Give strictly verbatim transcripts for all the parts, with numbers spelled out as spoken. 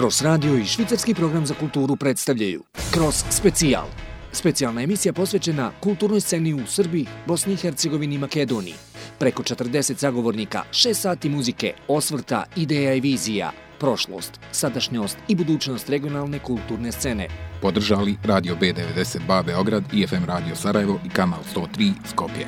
Kroz radio i švicarski program za kulturu predstavljaju Kroz specijal. Specijalna emisija posvećena kulturnoj sceni u Srbiji, Bosni i Hercegovini i Makedoniji. Preko četrdeset zagovornika, šest sati muzike, osvrta, ideja i vizija, prošlost, sadašnjost i budućnost regionalne kulturne scene. Podržali Radio B devedeset dva Beograd i F M Radio Sarajevo i Kanal sto tri Skopje.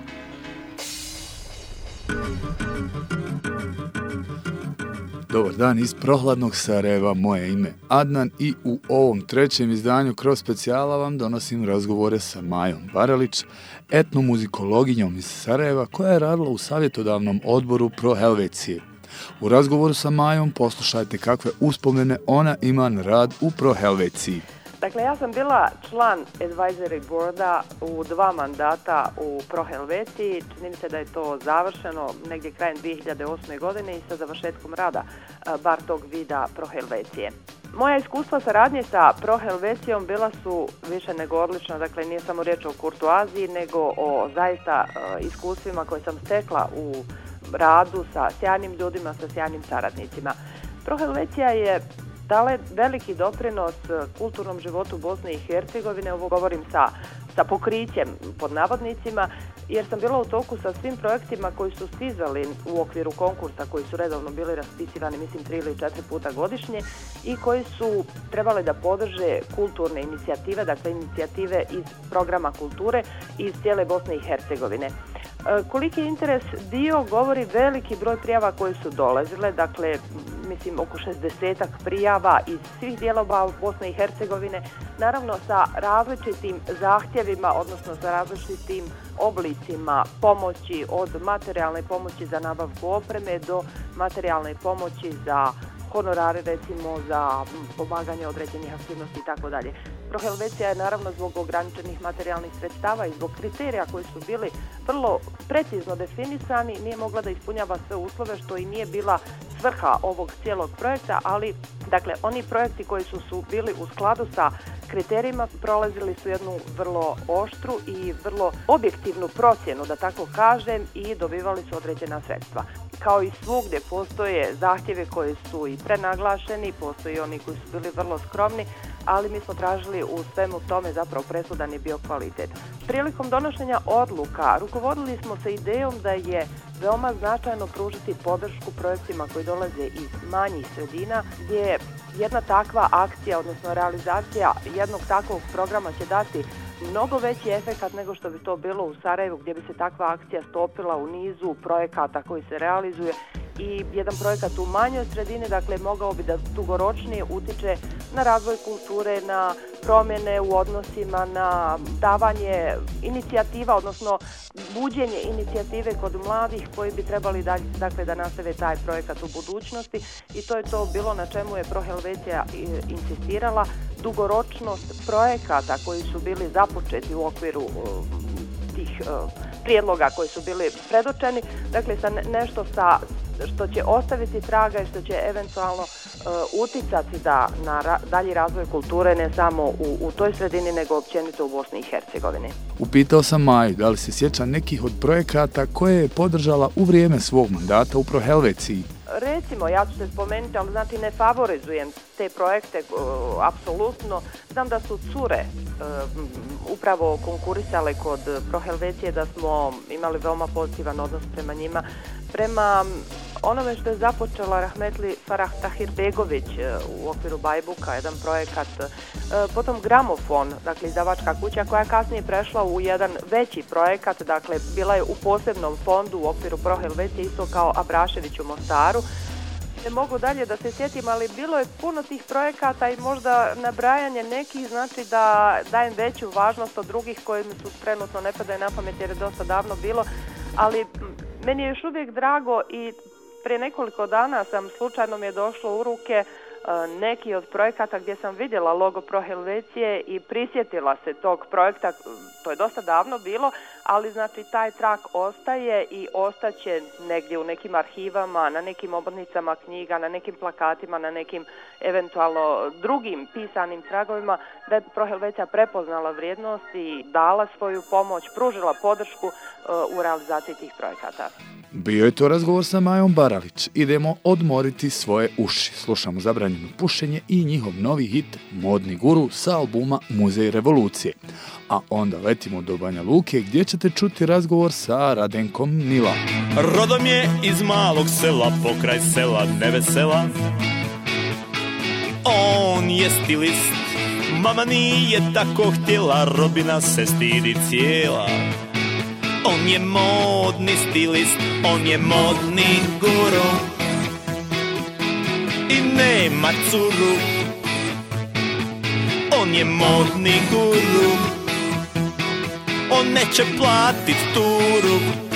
Dobar dan iz prohladnog Sarajeva, moje ime Adnan i u ovom trećem izdanju Kroz specijala vam donosim razgovore sa Majom Barelić, etnomuzikologinjom iz Sarajeva koja je radila u savjetodavnom odboru Pro Helvecije. U razgovoru sa Majom poslušajte kakve uspomene ona ima na rad u Pro Helveciji. Dakle, ja sam bila član advisory boarda u dva mandata u Pro Helveciji. Čini mi se da je to završeno negdje krajem dvije hiljade osme. godine i sa završetkom rada bar tog vida Pro Helvecije. Moja iskustva saradnje sa Pro Helvecijom bila su više nego odlična, dakle nije samo riječ o kurtoaziji, nego o zaista iskustvima koje sam stekla u radu sa sjajnim ljudima, sa sjajnim saradnicima. Pro Helvecija je dala veliki doprinos kulturnom životu Bosne i Hercegovine, ovo govorim sa, sa pokrićem pod navodnicima, jer sam bila u toku sa svim projektima koji su stizali u okviru konkursa, koji su redovno bili raspisivani, mislim, tri ili četiri puta godišnje i koji su trebali da podrže kulturne inicijative, dakle inicijative iz programa kulture iz cijele Bosne i Hercegovine. Koliki je interes dio govori veliki broj prijava koje su dolazile, dakle mislim oko šezdesetak prijava iz svih dijelova Bosne i Hercegovine, naravno sa različitim zahtjevima, odnosno sa različitim oblicima pomoći, od materijalne pomoći za nabavku opreme do materijalne pomoći za honorare, recimo za pomaganje određenih aktivnosti i tako dalje. Pro Helvecija je naravno zbog ograničenih materijalnih sredstava i zbog kriterija koji su bili vrlo precizno definisani nije mogla da ispunjava sve uslove, što i nije bila svrha ovog cijelog projekta, ali dakle oni projekti koji su, su bili u skladu sa kriterijima prolazili su jednu vrlo oštru i vrlo objektivnu procjenu, da tako kažem, i dobivali su određena sredstva. Kao i svugdje postoje zahtjeve koji su i prenaglašeni, postoji oni koji su bili vrlo skromni, ali mi smo tražili u svemu tome zapravo presudan je bio kvalitet. Prilikom donošenja odluka rukovodili smo se idejom da je veoma značajno pružiti podršku projektima koji dolaze iz manjih sredina, gdje jedna takva akcija, odnosno realizacija jednog takvog programa će dati mnogo veći efekat nego što bi to bilo u Sarajevu, gdje bi se takva akcija stopila u nizu projekata koji se realizuje i jedan projekat u manjoj sredini, dakle, mogao bi da dugoročnije utiče na razvoj kulture, na promjene u odnosima, na davanje inicijativa, odnosno buđenje inicijative kod mladih koji bi trebali da, dakle, da nastave taj projekat u budućnosti i to je to bilo na čemu je Pro Helvecija insistirala, dugoročnost projekata koji su bili započeti u okviru uh, tih uh, prijedloga koji su bili predočeni, dakle sa nešto sa što će ostaviti traga i što će eventualno uh, uticati da na ra- dalji razvoj kulture ne samo u, u toj sredini nego općenito u Bosni i Hercegovini. Upitao sam Maju da li se sjeća nekih od projekata koje je podržala u vrijeme svog mandata u Pro Helveciji. Recimo, ja ću se spomenuti, ali znači ne favorizujem te projekte, uh, apsolutno. Znam da su cure uh, upravo konkurisale kod Pro Helvecije, da smo imali veoma pozitivan odnos prema njima. Prema onome što je započela Rahmetli Farah Tahirbegović u okviru Bajbuka, jedan projekat, potom Gramofon, dakle izdavačka kuća koja je kasnije prešla u jedan veći projekat, dakle bila je u posebnom fondu u okviru Pro Helvecije, isto kao Abrašević u Mostaru. Ne mogu dalje da se sjetim, ali bilo je puno tih projekata i možda nabrajanje nekih znači da dajem veću važnost od drugih koji mi su trenutno ne padaju na pamet jer je dosta davno bilo, ali meni je još uvijek drago i prije nekoliko dana sam slučajno mi je došlo u ruke uh, neki od projekata gdje sam vidjela logo Pro Helvecije i prisjetila se tog projekta, to je dosta davno bilo, ali znači taj trak ostaje i ostaće negdje u nekim arhivama, na nekim obodnicama knjiga, na nekim plakatima, na nekim eventualno drugim pisanim tragovima, da je Pro Helvecija prepoznala vrijednost i dala svoju pomoć, pružila podršku uh, u realizaciji tih projekata. Bio je to razgovor sa Majom Baralić. Idemo odmoriti svoje uši. Slušamo Zabranjeno pušenje i njihov novi hit Modni guru sa albuma Muzej revolucije. A onda letimo do Banja Luke gdje ćete čuti razgovor sa Radenkom Nila. Rodom je iz malog sela, pokraj sela Nevesela. On je stilist, mama nije tako htjela, rodbina se stidi cijela. On je modni stilist, on je modni guru i nema curu. On je modni guru, on neće platit turu.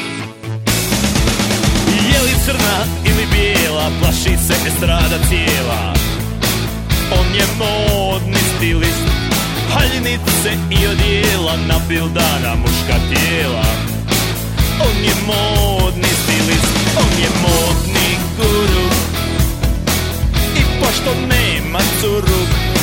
Je li crna ili bijela, plaši se estrada cijela. On je modni stilist, haljinice i odijela, nabildana muška tijela. On je modni stilist, on je modni guru i pošto nema curu,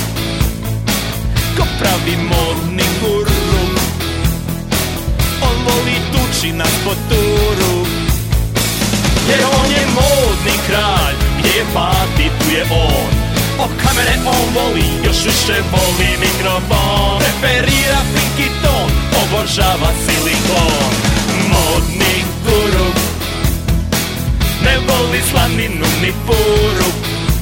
ko pravi modni guru, on voli tuči na spoturu. Jer on je modni kralj, gdje je pati tu je on. Od kamere on voli, još više voli mikrofon. Preferira pinky ton, obožava silikon. Modni guru, ne voli slaninu ni puru.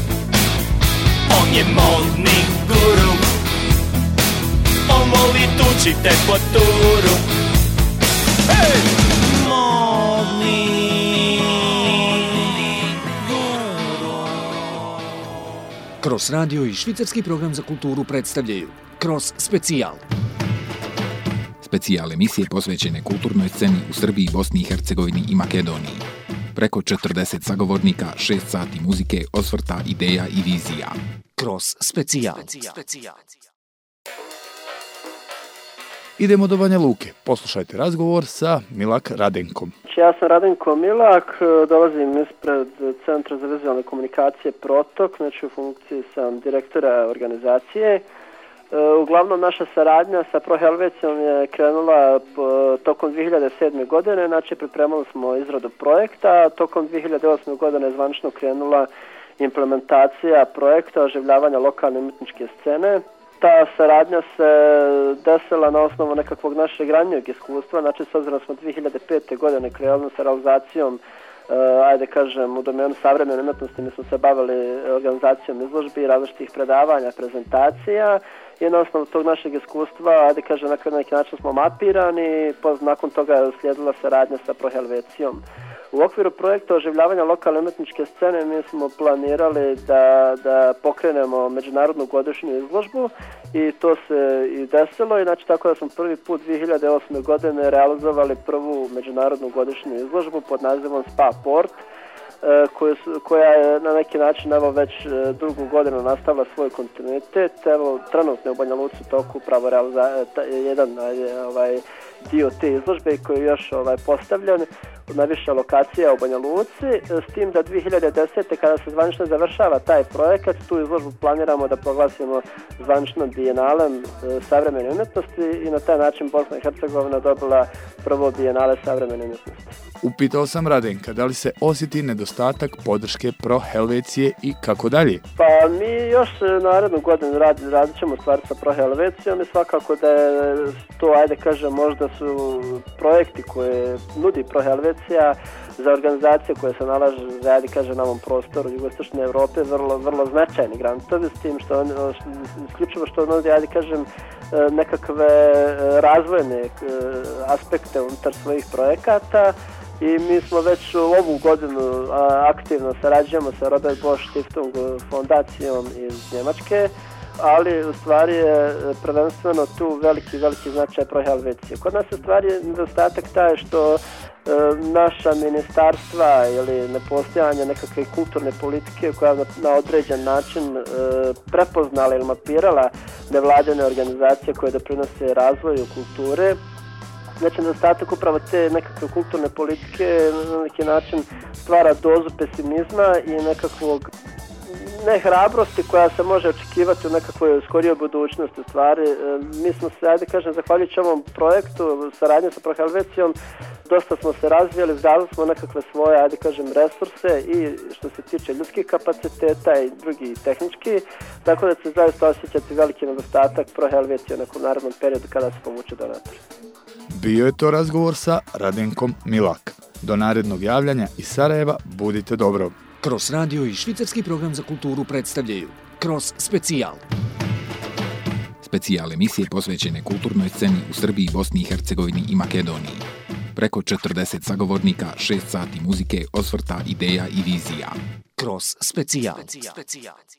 On je modni guru, on voli tuči teploturu. Hey! Modni Kroz radio i švicarski program za kulturu predstavljaju Kroz specijal. Specijal emisije posvećene kulturnoj sceni u Srbiji, Bosni i Hercegovini i Makedoniji. Preko četrdeset sagovornika, šest sati muzike, osvrta, ideja i vizija. Kroz specijal. Idemo do Banja Luke. Poslušajte razgovor sa Milak Radenkom. Ja sam Radenko Milak, dolazim ispred Centra za vizualne komunikacije Protok, znači u funkciji sam direktora organizacije. Uglavnom naša saradnja sa Pro Helvecijom je krenula tokom dvije hiljade sedme. godine, znači pripremali smo izradu projekta, tokom dvije hiljade osme. godine je zvanično krenula implementacija projekta oživljavanja lokalne umjetničke scene. Ta saradnja se desila na osnovu nekakvog našeg ranijeg iskustva, znači s obzirom smo dvije hiljade pete. godine krenuli sa realizacijom, uh, ajde kažem, u domenu savremene umjetnosti. Mi smo se bavili organizacijom izložbi, različitih predavanja, prezentacija i na osnovu tog našeg iskustva, ajde kažem, na neki način smo mapirani, nakon toga je uslijedila saradnja sa Pro Helvecijom. U okviru projekta oživljavanja lokalne umjetničke scene mi smo planirali da, da pokrenemo međunarodnu godišnju izložbu i to se i desilo i znači tako da smo prvi put dvije hiljade osme. godine realizovali prvu međunarodnu godišnju izložbu pod nazivom Spa Port, Koja, koja je na neki način evo već drugu godinu nastavila svoj kontinuitet. Evo trenutno u Banja Luci toku upravo realiza, jedan ovaj, dio te izložbe koji je još ovaj, postavljen na više lokacija u Banja Luci, s tim da dvije hiljade desete. kada se zvanično završava taj projekat, tu izložbu planiramo da proglasimo zvaničnom bijenalem savremene umjetnosti i na taj način Bosna i Hercegovina dobila prvo bijenale savremene umjetnosti. Upitao sam Radenka da li se osjeti nedostatak podrške Pro Helvecije i kako dalje. Pa mi još narednu godinu rad, radit ćemo stvari sa Pro Helvecijom i svakako da je to, ajde kažem, možda su projekti koje nudi Pro Helvecija za organizacije koje se nalaze, ajde kažem, na ovom prostoru jugoistočne Europe vrlo, vrlo značajni grantovi, s tim što on, isključivo što nudi, ajde kažem, nekakve razvojne aspekte unutar svojih projekata. I mi smo već u ovu godinu aktivno sarađujemo sa Robert Bosch Stiftung fondacijom iz Njemačke, ali u stvari je prvenstveno tu veliki, veliki značaj Pro Helvecije. Kod nas je stvari nedostatak taj što e, naša ministarstva ili nepostojanje nekakve kulturne politike koja na, na određen način e, prepoznala ili mapirala nevladine organizacije koje doprinose razvoju kulture. Znači, nedostatak upravo te nekakve kulturne politike na neki način stvara dozu pesimizma i nekakvog nehrabrosti koja se može očekivati u nekakvoj skorijoj budućnosti. Stvari, mi smo se, ajde kažem, zahvaljujući ovom projektu, saradnje sa Pro Helvecijom, Dosta smo se razvijali, izgradili smo nekakve svoje, ajde kažem, resurse i što se tiče ljudskih kapaciteta i drugi tehnički, tako da će zaista osjećati veliki nedostatak Pro Helvetije u nekom narednom periodu kada se povuče donator. Bio je to razgovor sa Radenkom Milak. Do narednog javljanja iz Sarajeva budite dobro. Kroz radio i švicarski program za kulturu predstavljaju Kroz specijal. Specijal emisije posvećene kulturnoj sceni u Srbiji, Bosni i Hercegovini i Makedoniji. Preko četrdeset sagovornika, šest sati muzike, osvrta, ideja i vizija. Kroz specijal.